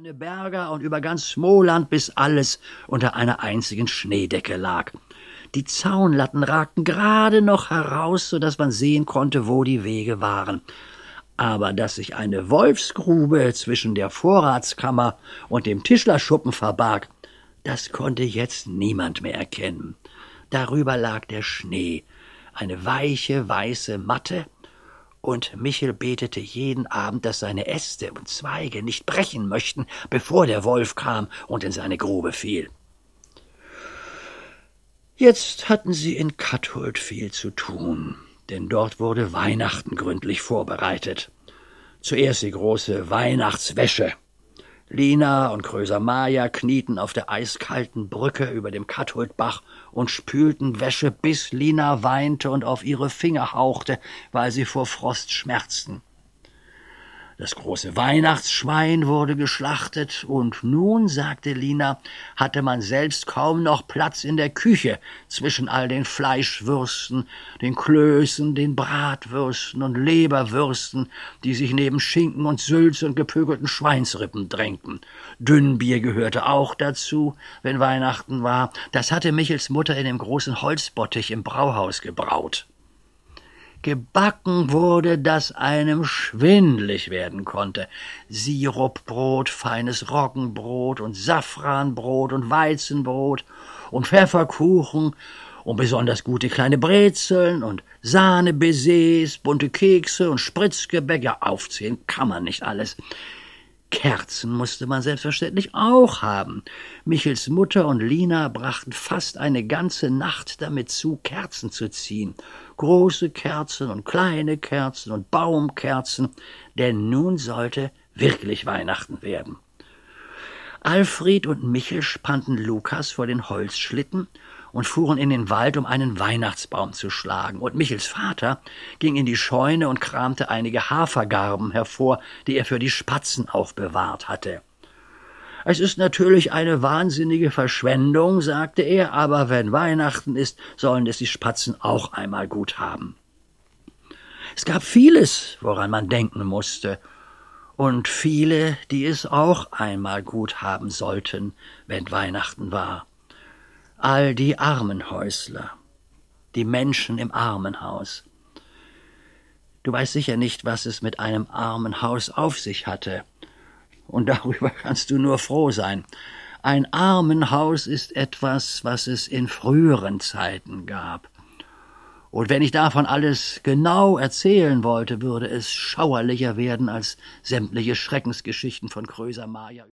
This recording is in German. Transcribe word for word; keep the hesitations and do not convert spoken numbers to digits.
Berge und über ganz Smoland, bis alles unter einer einzigen Schneedecke lag. Die Zaunlatten ragten gerade noch heraus, so daß man sehen konnte, wo die Wege waren. Aber dass sich eine Wolfsgrube zwischen der Vorratskammer und dem Tischlerschuppen verbarg, das konnte jetzt niemand mehr erkennen. Darüber lag der Schnee, eine weiche, weiße Matte, und Michel betete jeden Abend, dass seine Äste und Zweige nicht brechen möchten, bevor der Wolf kam und in seine Grube fiel. Jetzt hatten sie in Kathult viel zu tun, denn dort wurde Weihnachten gründlich vorbereitet. Zuerst die große Weihnachtswäsche. Lina und Kröser Maja knieten auf der eiskalten Brücke über dem Kathultbach und spülten Wäsche, bis Lina weinte und auf ihre Finger hauchte, weil sie vor Frost schmerzten. Das große Weihnachtsschwein wurde geschlachtet, und nun, sagte Lina, hatte man selbst kaum noch Platz in der Küche zwischen all den Fleischwürsten, den Klößen, den Bratwürsten und Leberwürsten, die sich neben Schinken und Sülze und gepökelten Schweinsrippen drängten. Dünnbier gehörte auch dazu, wenn Weihnachten war. Das hatte Michels Mutter in dem großen Holzbottich im Brauhaus gebraut. Gebacken wurde, dass einem schwindlig werden konnte. Sirupbrot, feines Roggenbrot und Safranbrot und Weizenbrot und Pfefferkuchen und besonders gute kleine Brezeln und Sahnebaisers, bunte Kekse und Spritzgebäck. Ja, aufzählen kann man nicht alles. Kerzen musste man selbstverständlich auch haben. Michels Mutter und Lina brachten fast eine ganze Nacht damit zu, Kerzen zu ziehen. Große Kerzen und kleine Kerzen und Baumkerzen, denn nun sollte wirklich Weihnachten werden. Alfred und Michel spannten Lukas vor den Holzschlitten und fuhren in den Wald, um einen Weihnachtsbaum zu schlagen, und Michels Vater ging in die Scheune und kramte einige Hafergarben hervor, die er für die Spatzen aufbewahrt hatte. »Es ist natürlich eine wahnsinnige Verschwendung«, sagte er, »aber wenn Weihnachten ist, sollen es die Spatzen auch einmal gut haben.« Es gab vieles, woran man denken musste, und viele, die es auch einmal gut haben sollten, wenn Weihnachten war. All die Armenhäusler, die Menschen im Armenhaus. Du weißt sicher nicht, was es mit einem Armenhaus auf sich hatte. Und darüber kannst du nur froh sein. Ein Armenhaus ist etwas, was es in früheren Zeiten gab. Und wenn ich davon alles genau erzählen wollte, würde es schauerlicher werden als sämtliche Schreckensgeschichten von Kröser Maja.